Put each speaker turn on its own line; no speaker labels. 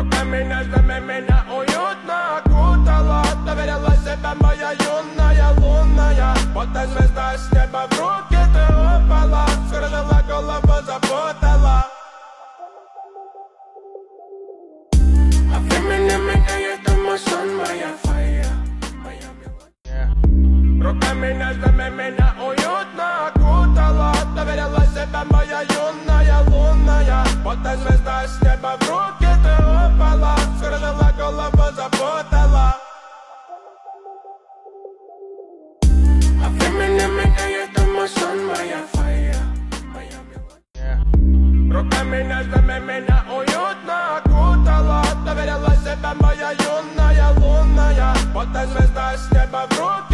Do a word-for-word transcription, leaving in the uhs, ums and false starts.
Руками нежными меня уютно окутала. Доверила себе моя юная лунная. Будто звезда с неба в руки ты упала. Скружила голову, запутала. А времени меня есть дома сон, моя фея. Руками нежными меня уютно окутала. Доверила себе моя юная лунная. Будто звезда с неба в руки ты упала. Скружила голову, запутала. А времени меня есть дома сон, моя фея. Руками нежными меня уютно окутала. Доверила себе моя юная лунная. Будто звезда с неба в руки